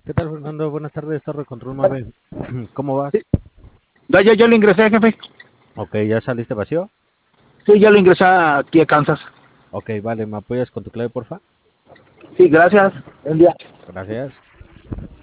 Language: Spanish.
¿Qué tal, Fernando? Buenas tardes, Torre Control Mave. ¿Cómo Sí, vas? ya lo ingresé, jefe. Ok, ¿ya saliste vacío? Sí, ya lo ingresé aquí a Kansas. Ok, vale, ¿me apoyas con tu clave, porfa? Sí, gracias. Buen día. Gracias.